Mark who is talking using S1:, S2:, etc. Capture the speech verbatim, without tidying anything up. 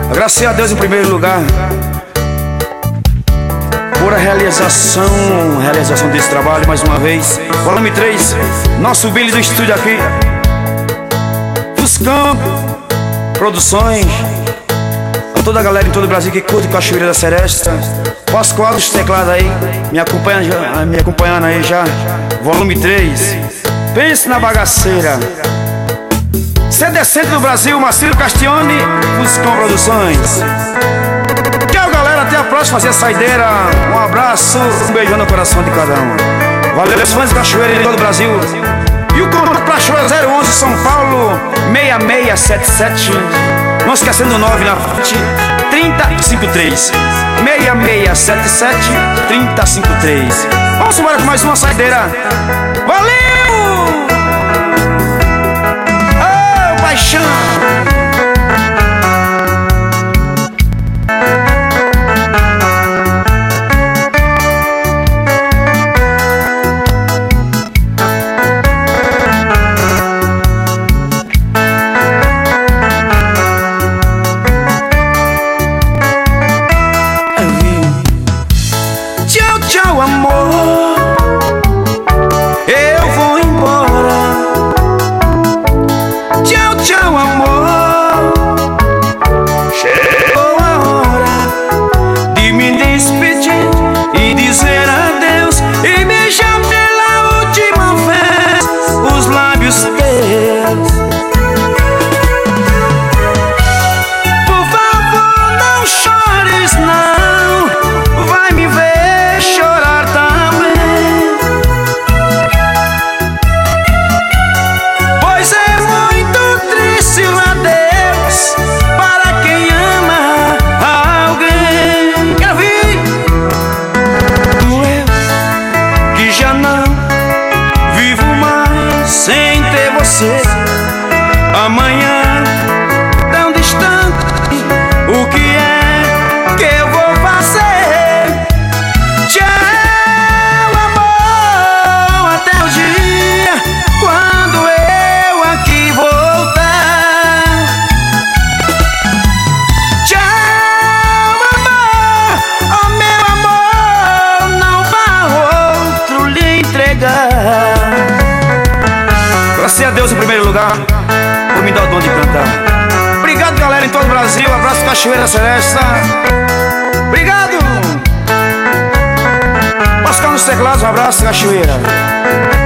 S1: Agradecer a Deus em primeiro lugar por a realização, realização desse trabalho mais uma vez. Volume três, nosso Billy do estúdio aqui, Fuscão Produções. A toda a galera em todo o Brasil que curte Cachoeira da Seresta. Pascoal dos teclados aí, me acompanhando, me acompanhando aí já. Volume três, pense na bagaceira. C D Centro do Brasil, Marcelo Castione, Fuscão Produções. Tchau, galera, até a próxima, fazer a saideira. Um abraço, um beijão no coração de cada um. Valeu, os fãs de Cachoeira em todo o Brasil. E o contato pra Cachoeira zero onze São Paulo seis seis sete sete. Não esquecendo o nove na frente, trinta cinquenta e três. seis seis sete sete, trinta cinquenta e três. Vamos embora com mais uma saideira. Valeu! Oh, paixão! Tchau, amor, eu vou embora. Tchau, tchau, amor, chegou a hora de me despedir e dizer adeus e beijar pela última vez os lábios teus. Por favor, não chores, não, vai me ver sem ter você. Amanhã, tão distante, o que é que eu vou fazer? Tchau, amor, até o dia quando eu aqui voltar. Tchau, amor, oh meu amor, não vá outro lhe entregar. Agradecer a Deus em primeiro lugar por me dar o dom de cantar. Obrigado, galera, em todo o Brasil. Abraço, Cachoeira Seresta. Obrigado. Pascoal nos teclados, um abraço, Cachoeira.